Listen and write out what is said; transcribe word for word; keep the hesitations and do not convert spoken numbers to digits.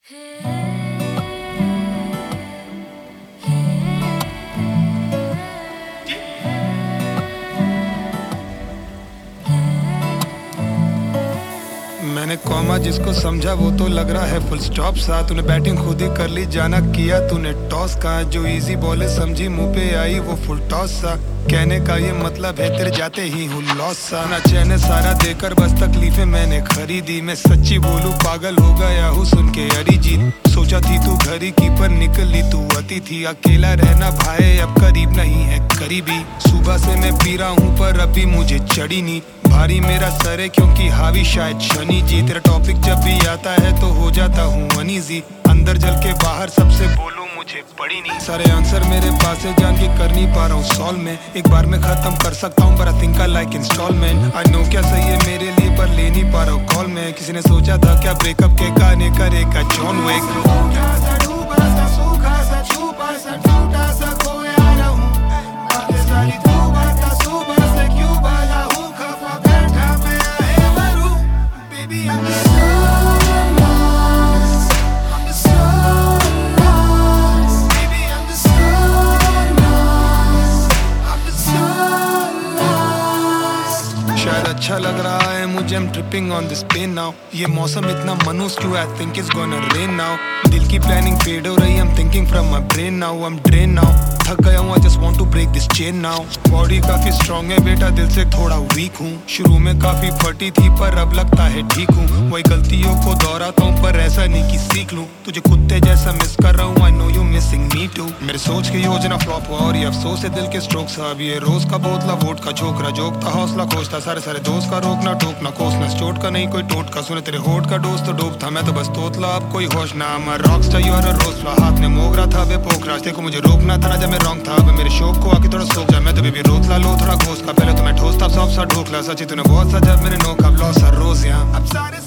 मैंने कॉमा जिसको समझा वो तो लग रहा है फुल स्टॉप सा। तूने बैटिंग खुद ही कर ली, जाना किया तूने टॉस का। जो इजी बॉले समझी मुंह पे आई वो फुल टॉस सा। कहने का ये मतलब है तेरे जाते ही हूँ लॉस सा। ना चैन सारा देकर बस तकलीफें मैंने खरीदी। मैं सच्ची बोलूं पागल हो गया हूँ सुन के अरिजीत। सोचा थी तू घरी की पर निकली तू अति थी। अकेला रहना भाई अब करीब नहीं है करीबी। सुबह से मैं पी रहा हूँ पर अभी मुझे चढ़ी नहीं। भारी मेरा सर है क्योंकि हावी शायद शनि जी। तेरा टॉपिक जब भी आता है तो हो जाता हूँ अनईजी। अंदर जल के बाहर सबसे बोलूं मुझे पड़ी नहीं। सारे आंसर मेरे पास है जान के कर नहीं पा रहा हूँ सॉल्व में। एक बार में खत्म कर सकता हूँ पर I think I like instalment. I know क्या सही है मेरे लिए पर ले नहीं पा रहा हूँ कॉल में। किसी ने सोचा था क्या ब्रेकअप के गाने करेगा जॉन विक। शायद अच्छा लग रहा है मुझे, I'm tripping on this pain now। ये मौसम इतना मनूस क्यों, I think it's gonna rain now। दिल की प्लानिंग फेड हो रही, I'm thinking from my brain now। I'm drained now, थक गया हूँ, I just want to break this chain now। Body काफी स्ट्रॉन्ग है बेटा, दिल से थोड़ा वीक हूँ। शुरू में काफी फटी थी पर अब लगता है ठीक हूँ। वही गलतियों को दोहराता हूँ पर ऐसा नहीं कि सीख लूँ। तुझे कुत्ते जैसा मिस कर रहा हूँ, I know you missing me too। मेरे सोच की योजना फ्लॉप हुआ और ये अफसोस है दिल के स्ट्रोक सा। अब ये रोज का बोतला वोट का छोकरा जोकता हौसला खोजता। सारे सारे दोस्त का रोकना टोकना कोसना, चोट का नहीं कोई टोट का। सुने तेरे होठ का डोज तो डोप था, मैं तो बस तोतला अब कोई होश ना। मैं rockstar you are a rose, हाथ में मोगरा था बे पोखराज। देखो मुझे रोकना था ना जब मैं रॉन्ग था। अब मेरे शौक को आके थोड़ा सोच जा, मैं तो बेबी रोतला लो थोड़ा घोष का। पहले तो मैं ठोस था सॉफ्ट सा ढोकला। सची तूने बहुत सा जब मेरे नोक अब लॉस हर रोज यहाँ। अब सारे